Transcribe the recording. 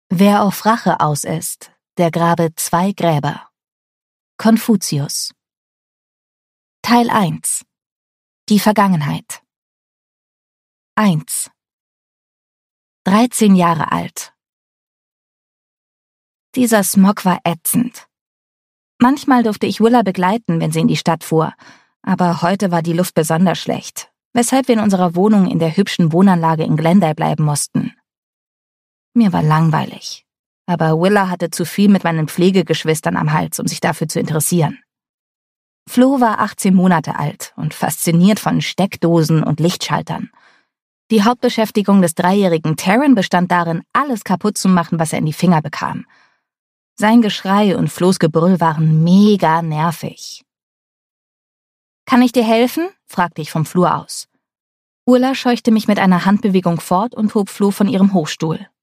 Wer auf Rache aus ist, der grabe 2 Gräber. Konfuzius. Teil 1. Die Vergangenheit. 1. 13 Jahre alt. Dieser Smog war ätzend. Manchmal durfte ich Willa begleiten, wenn sie in die Stadt fuhr, aber heute war die Luft besonders schlecht, weshalb wir in unserer Wohnung in der hübschen Wohnanlage in Glendale bleiben mussten. Mir war langweilig, aber Willa hatte zu viel mit meinen Pflegegeschwistern am Hals, um sich dafür zu interessieren. Flo war 18 Monate alt und fasziniert von Steckdosen und Lichtschaltern. Die Hauptbeschäftigung des 3-jährigen Taron bestand darin, alles kaputt zu machen, was er in die Finger bekam. Sein Geschrei und Flo's Gebrüll waren mega nervig. »Kann ich dir helfen?« fragte ich vom Flur aus. Ulla scheuchte mich mit einer Handbewegung fort und hob Flo von ihrem Hochstuhl.